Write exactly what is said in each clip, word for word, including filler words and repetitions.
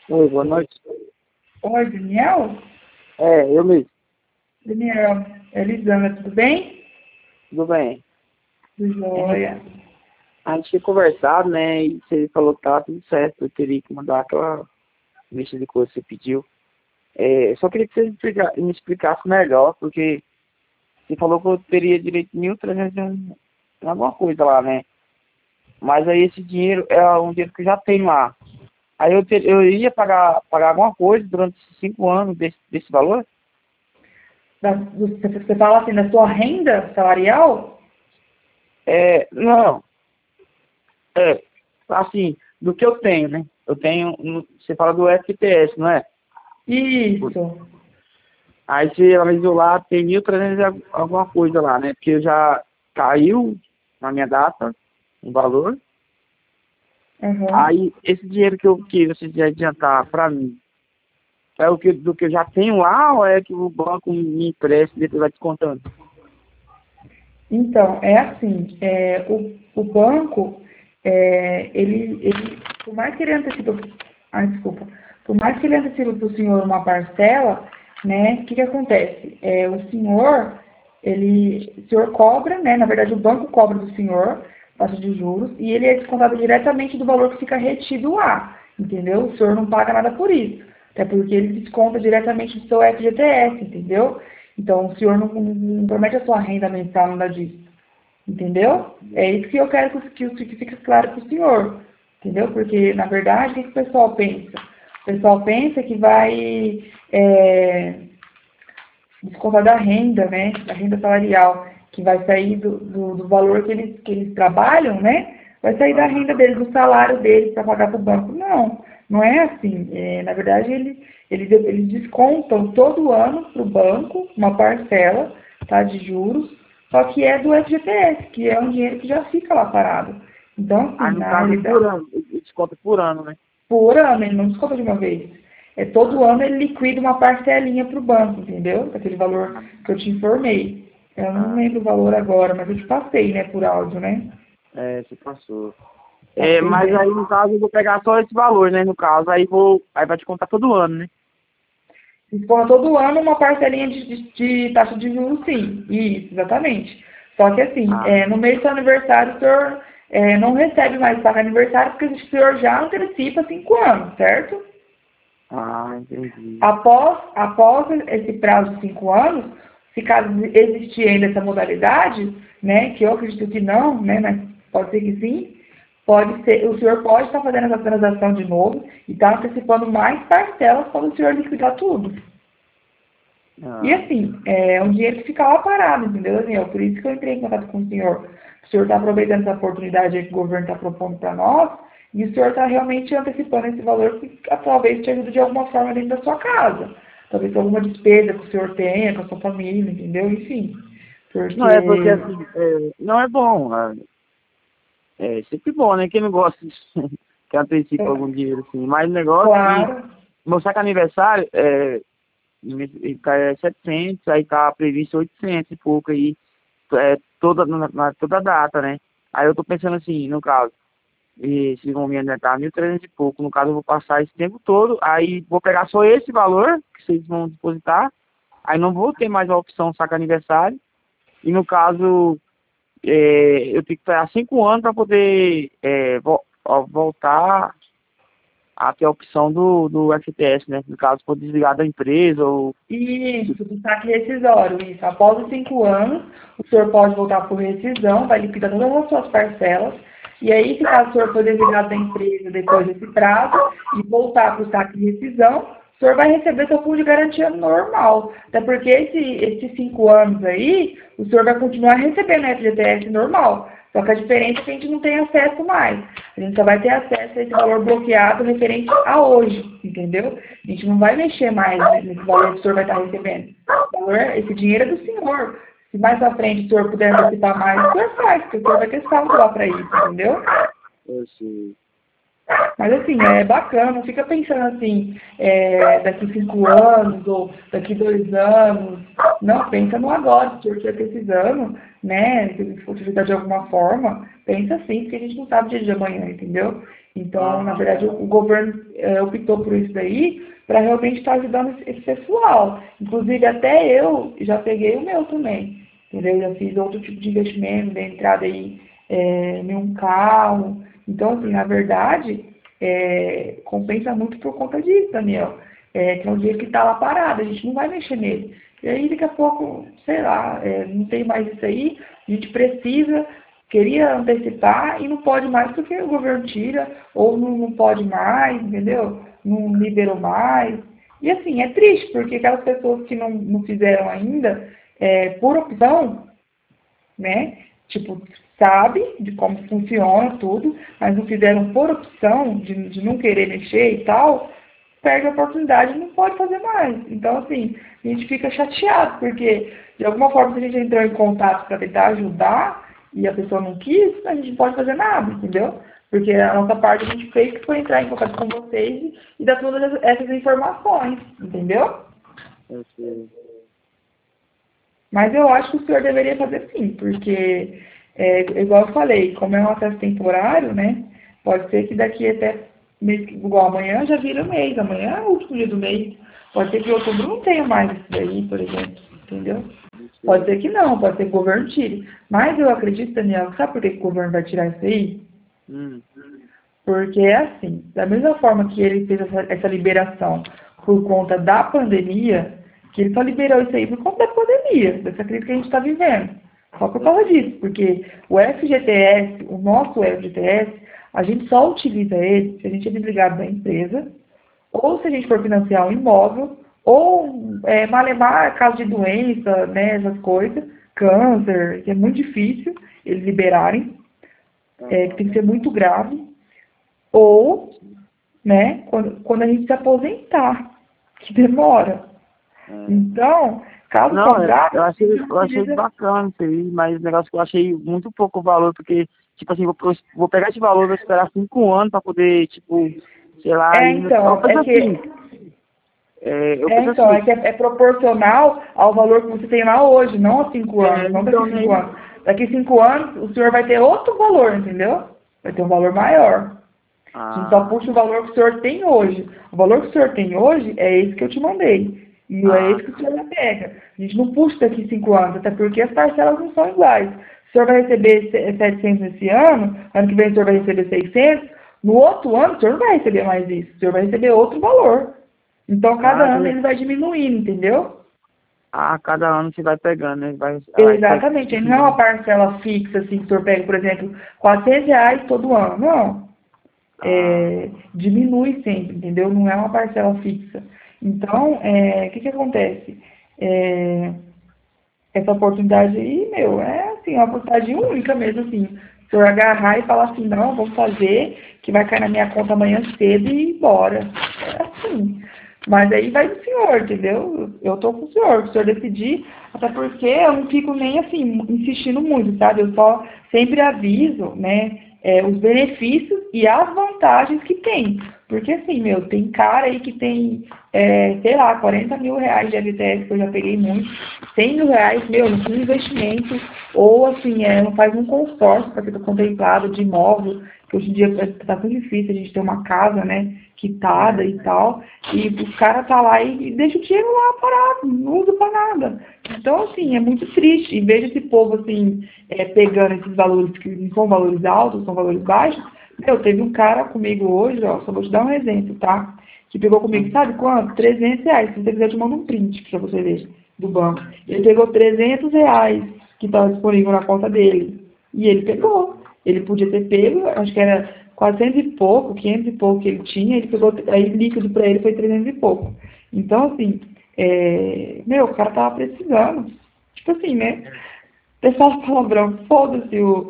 Oi, boa noite. Oi, Daniel? É, eu mesmo. Daniel, Elisana, tudo bem? Tudo bem. Tudo É, jóia. a gente tinha conversado, né? E você falou que tava tudo certo. Eu teria que mandar aquela lista de coisas que você pediu. É, eu só queria que você me explica- me explicasse melhor, porque você falou que eu teria direito de mil e trezentos e alguma coisa lá, né? Mas aí esse dinheiro é um dinheiro que eu já tenho lá. Aí eu, ter, eu ia pagar, pagar alguma coisa durante esses cinco anos desse, desse valor? Da- do- Você você fala assim, da sua renda salarial? É, não. É, assim, do que eu tenho, né? Eu tenho, no- você fala do F T S, não é? Isso. Aí você analisou lá, tem mil e trezentos e trezentos e alguma coisa lá, né? Porque já caiu na minha data o valor. Uhum. Aí esse dinheiro que eu que você ia adiantar para mim, é o que do que eu já tenho lá ou é que o banco me empresta e depois vai descontando? Então, é assim, é, o, o banco, é, ele, ele, por mais que ele antecipe, ah, desculpa, por mais que ele antecipe para o senhor uma parcela, né, o que que acontece? É, o senhor, ele, o senhor cobra, né, na verdade o banco cobra do senhor, taxa de juros, e ele é descontado diretamente do valor que fica retido lá, entendeu? O senhor não paga nada por isso, até porque ele desconta diretamente do seu F G T S, entendeu? Então, o senhor não, não, não promete a sua renda mensal, nada disso. Entendeu? É isso que eu quero que, que, que fique claro para o senhor. Entendeu? Porque, na verdade, o que, que o pessoal pensa? O pessoal pensa que vai é, descontar da renda, né? Da renda salarial, que vai sair do, do, do valor que eles, que eles trabalham, né? Vai sair da Aham. renda deles, do salário deles para pagar para o banco. Não, não é assim. É, na verdade, ele, eles, eles descontam todo ano para o banco uma parcela, tá, de juros, só que é do F G T S, que é um dinheiro que já fica lá parado. Então, assim, Aí no na caso é por realidade, ano, ele desconta por ano, né? por ano, ele não desconta de uma vez. É todo Ah, ano ele liquida uma parcelinha para o banco, entendeu? Aquele valor ah, que eu te informei. Eu não ah. lembro o valor agora, mas eu te passei, né, por áudio, né? É, você passou. É, Passei, mas né? aí no caso eu vou pegar só esse valor, né? No caso, aí vou. Aí vai te contar todo ano, né? Dispõe todo ano uma parcelinha de, de, de taxa de juros, sim. Isso, exatamente. Só que assim, Ah, é, no mês do seu aniversário, o senhor é, não recebe mais paga aniversário, porque o senhor já antecipa cinco anos, certo? ah, entendi. Após, após esse prazo de cinco anos, se caso existir ainda essa modalidade, né, que eu acredito que não, né, mas pode ser que sim, pode ser, o senhor pode estar fazendo essa transação de novo e estar antecipando mais parcelas quando o senhor liquidar tudo. E Ah, assim, é um dinheiro que fica lá parado, entendeu, Daniel? Por isso que eu entrei em contato com o senhor. O senhor está aproveitando essa oportunidade aí que o governo está propondo para nós, e o senhor está realmente antecipando esse valor que talvez te ajude de alguma forma dentro da sua casa. Talvez alguma despesa que o senhor tenha com a sua família, entendeu? Enfim. não é porque Porque, assim, é, não é bom. É, é sempre bom, né? Quem não gosta de que antecipa algum dinheiro assim. Mas o negócio é que claro, meu saco aniversário é, é setecentos, aí tá previsto oitocentos e pouco aí, é, toda, na, na- toda data, né? Aí eu tô pensando assim, no caso. E se vão me adiantar mil e trezentos e pouco. No caso, eu vou passar esse tempo todo, aí vou pegar só esse valor que vocês vão depositar, aí não vou ter mais a opção saca aniversário, e no caso, é, eu tenho que esperar cinco anos para poder é, vo- ó, voltar a ter a opção do, do F T S, né? No caso, for desligar da empresa ou... isso, do saque rescisório, isso. Após os cinco anos, o senhor pode voltar por rescisão, vai liquidar todas as suas parcelas, e aí, se caso o senhor for desligado da empresa depois desse prazo e voltar para o saque de rescisão, o senhor vai receber seu fundo de garantia normal. Até porque esse, esses cinco anos aí, o senhor vai continuar recebendo F G T S normal. Só que a diferença é que a gente não tem acesso mais. A gente só vai ter acesso a esse valor bloqueado referente a hoje, entendeu? A gente não vai mexer mais nesse valor que o senhor vai estar recebendo. O valor, esse dinheiro é do senhor. Se mais à frente o senhor puder antecipar mais, o senhor faz, porque o senhor vai ter saldo lá para isso, entendeu? Eu sei. Mas assim, é bacana, não fica pensando assim, é, daqui cinco anos ou daqui dois anos. Não, pensa no agora, se você está precisando, né? Se for utilizar de alguma forma, pensa assim, porque a gente não sabe o dia de amanhã, entendeu? Então, na Aham. verdade, o, o governo é, optou por isso daí para realmente estar ajudando esse, esse pessoal. Inclusive, até eu já peguei o meu também, entendeu? Já fiz outro tipo de investimento, dei entrada aí é, em um carro. Então, assim, na verdade, é, compensa muito por conta disso, Daniel. É, que é um dinheiro que está lá parado, a gente não vai mexer nele. E aí, daqui a pouco, sei lá, é, não tem mais isso aí, a gente precisa, queria antecipar e não pode mais porque o governo tira, ou não, não pode mais, entendeu? Não liberou mais. E assim, é triste, porque aquelas pessoas que não, não fizeram ainda, é, por opção, né? Tipo, sabe de como funciona tudo, mas não fizeram por opção de, de não querer mexer e tal, perde a oportunidade e não pode fazer mais. Então, assim, a gente fica chateado, porque de alguma forma, se a gente entrou em contato para tentar ajudar e a pessoa não quis, a gente não pode fazer nada, entendeu? Porque a nossa parte a gente fez que foi entrar em contato com vocês e dar todas essas informações, entendeu? Eu sei. Mas eu acho que o senhor deveria fazer sim, porque, é, igual eu falei, como é um acesso temporário, né? Pode ser que daqui até mês, igual amanhã já vira mês, amanhã é o último dia do mês. Pode ser que em outubro não tenha mais isso daí, por exemplo, entendeu? Eu Pode sei. ser que não, pode ser que o governo tire. Mas eu acredito, Daniel, sabe por que que o governo vai tirar isso aí? Hum. Porque é assim, da mesma forma que ele fez essa, essa liberação por conta da pandemia, que ele só liberou isso aí por conta da pandemia, dessa crise que a gente está vivendo. Só por causa disso, porque o F G T S, o nosso F G T S, a gente só utiliza ele se a gente é desligado da empresa, ou se a gente for financiar um imóvel, ou é, malemar caso de doença, né, essas coisas, câncer, que é muito difícil eles liberarem, é, que Aham. tem que ser muito grave, ou, né, quando, quando a gente se aposentar, que demora. É. Então, caso Não, eu contrário, eu a achei, gente eu achei utiliza. bacana isso aí, mas o negócio que eu achei muito pouco valor, porque, tipo assim, vou, vou pegar esse valor, vou esperar cinco anos para poder, tipo, sei lá, É, e eu então, penso é assim, que, é, eu é, penso então, assim, é, que é, é proporcional ao valor que você tem lá hoje, não há cinco é, anos, não daqui então, cinco nem, anos. Daqui cinco anos, o senhor vai ter outro valor, entendeu? Vai ter um valor maior. A gente só ah, puxa o valor que o senhor tem hoje. O valor que o senhor tem hoje é esse que eu te mandei. E é ah, esse que o senhor já pega. A gente não puxa daqui cinco anos, até porque as parcelas não são iguais. O senhor vai receber setecentos nesse ano, ano que vem o senhor vai receber seiscentos, no outro ano o senhor não vai receber mais isso, o senhor vai receber outro valor. Então, cada ah, ano tem- ele vai diminuindo, entendeu? ah, cada ano você vai pegando, né? Vai, vai, vai, Exatamente. Ele não é uma parcela fixa, assim, que o senhor pega, por exemplo, quatrocentos reais todo ano. Não. ah, É, diminui sempre, entendeu? Não é uma parcela fixa. Então, é, o que que acontece? É, essa oportunidade aí, meu, é assim, uma oportunidade única mesmo, assim. O senhor agarrar e falar assim, não, vamos fazer, que vai cair na minha conta amanhã cedo e ir embora. É assim. Mas aí vai do senhor, entendeu? Eu tô com o senhor, se o senhor decidir, até porque eu não fico nem assim, insistindo muito, sabe? Eu só sempre aviso, né, é, os benefícios e as vantagens que tem. Porque assim, meu, tem cara aí que tem, é, sei lá, quarenta mil reais de F G T S, que eu já peguei muito, cem mil reais, meu, no investimento, ou assim, é, não faz um consórcio para ser contemplado de imóvel, que hoje em dia está tão difícil a gente ter uma casa, né, quitada uhum, e tal, e o cara tá lá e, e deixa o dinheiro lá parado, não usa para nada. Então, assim, é muito triste. Em vez desse povo, assim, é, pegando esses valores que não são valores altos, são valores baixos, meu, teve um cara comigo hoje, ó, só vou te dar um exemplo, tá? Que pegou comigo, uhum, sabe quanto? trezentos reais. Se você quiser, eu te mando um print pra você ver do banco. Ele pegou trezentos reais que estava disponível na conta dele. E ele pegou. Ele podia ter pego, acho que era quatrocentos e pouco, quinhentos e pouco que ele tinha, ele pegou, aí líquido para ele foi trezentos e pouco. Então, assim, é, meu, o cara tava precisando. Tipo assim, né? Pessoal palavrão, foda-se o,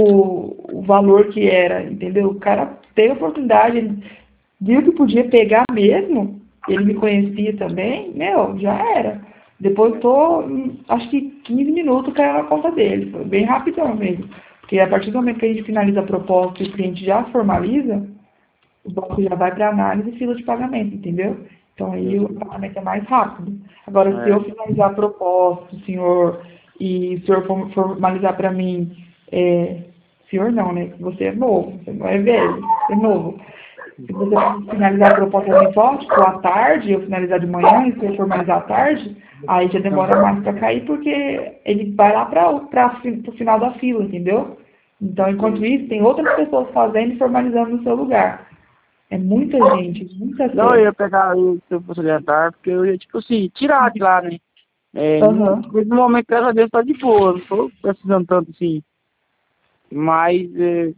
o, o valor que era, entendeu? O cara teve a oportunidade, ele viu que podia pegar mesmo, ele me conhecia também, meu, já era. Depois tô, hum, acho que quinze minutos caiu na conta dele, foi bem rapidão mesmo. Porque a partir do momento que a gente finaliza a proposta e o cliente já formaliza, o banco já vai para análise e fila de pagamento, entendeu? Então aí o pagamento é mais rápido. Agora, É. se eu finalizar a proposta, o senhor, e o senhor for- formalizar para mim, é, senhor não, né? Você é novo, você não é velho, você é novo. Se você finalizar a proposta assim só, tipo, à tarde, eu finalizar de manhã, e se eu formalizar à tarde, aí já demora mais para cair, porque ele vai lá para o final da fila, entendeu? Então, enquanto isso, tem outras pessoas fazendo e formalizando no seu lugar. É muita gente, muita Não, eu ia coisa. pegar aí se eu fosse adiantar, porque eu ia, tipo assim, tirar de lá, né? É, no, Aham. no momento, graças a Deus, tá de boa, não tô precisando tanto assim. Mas, é,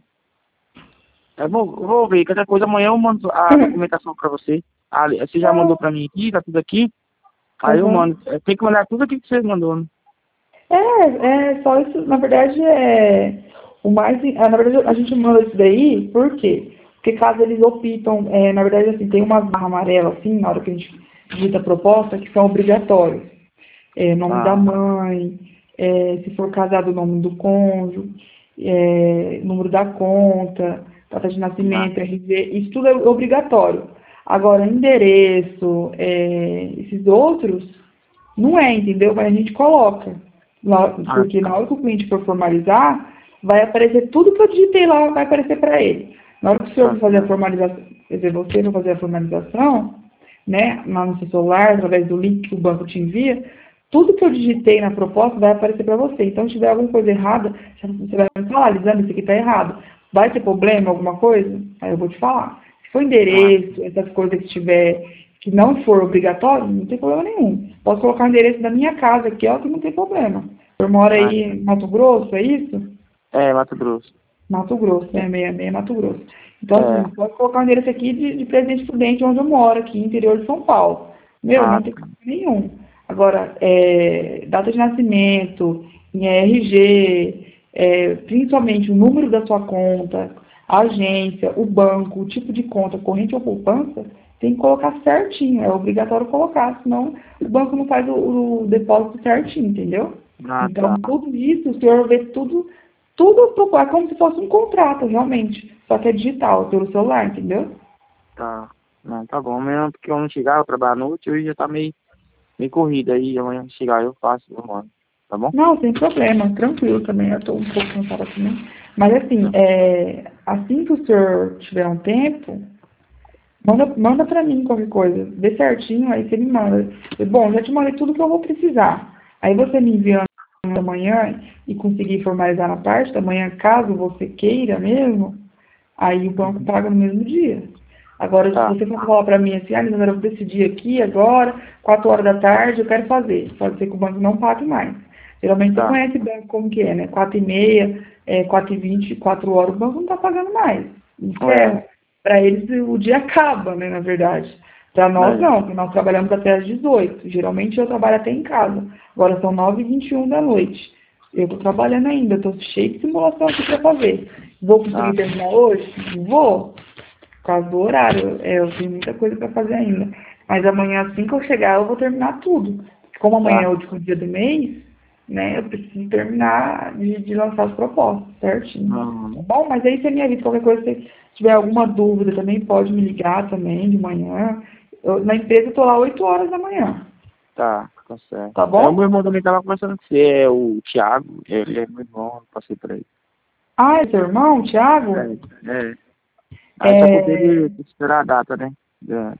é bom, eu vou ver, qualquer coisa, amanhã eu mando a documentação pra você. Ah, você já mandou pra mim aqui, tá tudo aqui. Aí eu Aham. mando. É, tem que mandar tudo aqui que você mandou, né? É, é só isso, na verdade, é o mais, ah, na verdade, a gente manda isso daí, por quê? Porque caso eles optam, é, na verdade, assim, tem umas barras amarelas, assim, na hora que a gente digita a proposta, que são obrigatórios. É, nome da Ah, mãe, é, se for casado, o nome do cônjuge, é, número da conta, data de ah, nascimento, R G, isso tudo é obrigatório. Agora, endereço, é, esses outros, não é, entendeu? Mas a gente coloca. Lá- ah, Porque tá. na hora que o cliente for formalizar, vai aparecer tudo que eu digitei lá, vai aparecer para ele. Na hora que o senhor Tá for fazer a certo. formalização, quer dizer, você for fazer a formalização, né, lá no seu celular, através do link que o banco te envia, tudo que eu digitei na proposta vai aparecer para você. Então, se tiver alguma coisa errada, você vai me falar, Lisandra, isso aqui está errado. Vai ter problema, alguma coisa? Aí eu vou te falar. Se for Ah, endereço, essas coisas que tiver, que não for obrigatório, não tem problema nenhum. Posso colocar o endereço da minha casa aqui, ó, que não tem problema. Eu moro ah, aí em Mato Grosso, é isso? é, Mato Grosso. Mato Grosso, É, né? sessenta e seis Mato Grosso. Então, é, assim, pode colocar o endereço aqui de, de Presidente Prudente, onde eu moro, aqui, interior de São Paulo. Meu, ah, não tem problema nenhum. Agora, é, data de nascimento, em R G, é, principalmente o número da sua conta, a agência, o banco, o tipo de conta, corrente ou poupança, tem que colocar certinho. É obrigatório colocar, senão o banco não faz o, o depósito certinho, entendeu? ah, Então, tá, tudo isso, o senhor vê tudo tudo pro- é como se fosse um contrato, realmente. Só que é digital, pelo celular, entendeu? tá. Não, tá bom, mesmo porque eu não chegar, eu trabalho à noite, hoje já tá meio, meio corrida aí, amanhã chegar eu faço, eu mando, tá bom? Não, sem problema, tranquilo também. Eu estou um pouco cansada também. Mas assim, é, assim que o senhor tiver um tempo, manda, manda para mim qualquer coisa. Vê certinho, aí você me manda. Eu, Bom, já te mandei tudo que eu vou precisar. Aí você me envia amanhã e conseguir formalizar na parte da manhã, caso você queira mesmo, aí o banco Uhum. paga no mesmo dia. Agora, se Tá, você for falar para mim assim, ah, Lisandra, eu vou decidir aqui agora, quatro horas da tarde, eu quero fazer. Pode ser que o banco não pague mais. Geralmente você tá, conhece banco como que é, né? Quatro e meia, é, quatro e vinte, quatro horas, o banco não está pagando mais. é, Encerra. Para eles o dia acaba, né, na verdade. Para nós é, não, porque nós trabalhamos até às dezoito. Geralmente eu trabalho até em casa. Agora são nove e vinte e um da noite. Eu estou trabalhando ainda, estou cheio de simulação aqui para fazer. Vou tá, conseguir terminar hoje? Vou, por causa do horário. É, eu tenho muita coisa para fazer ainda. Mas amanhã, assim que eu chegar, eu vou terminar tudo. Como amanhã é tá, o último dia do mês, né, eu preciso terminar de, de lançar as propostas, certinho. Tá uhum. bom? Mas aí você me avisa qualquer coisa, se tiver alguma dúvida também, pode me ligar também de manhã. Eu, na empresa eu tô lá oito horas da manhã, Tá, tá certo. tá É, o meu bom? irmão também tava conversando com você, é o Thiago, ele é meu irmão, eu passei pra ele. Ah, é seu irmão, Thiago? É, é. Aí só que É... ele tem que esperar a data, né? É,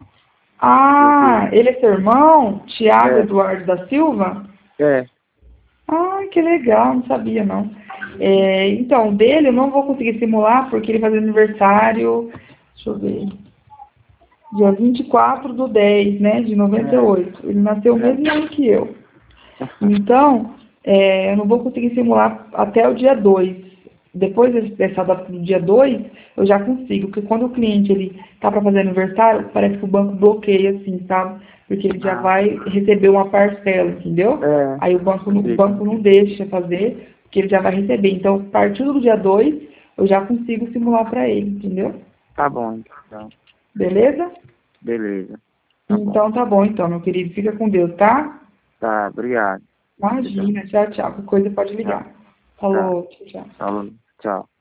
Ah, porque, ele é seu irmão? Tiago é, Eduardo da Silva? é, Ah, que legal, não sabia não. É, então, dele eu não vou conseguir simular porque ele vai fazer aniversário, deixa eu ver, dia vinte e quatro do dez, né, de noventa e é, oito. Ele nasceu o é. mesmo ano que eu. Então, é, eu não vou conseguir simular até o dia dois. Depois desse- dessa data do dia dois, eu já consigo, porque quando o cliente ele tá para fazer aniversário, parece que o banco bloqueia, assim, sabe? Porque ele já Ah, vai receber uma parcela, entendeu? é, Aí o banco, eu não- o sei como banco que não é. deixa fazer, porque ele já vai receber. Então, a partir do dia dois, eu já consigo simular para ele, entendeu? Tá bom, então. Beleza? Beleza. Tá bom. Então tá bom, então, meu querido. Fica com Deus, tá? Tá, obrigado. Tchau, Imagina, tchau, tchau. Qualquer coisa pode tchau. ligar. Tá. Falou, tchau, tchau. Falou. Tchau.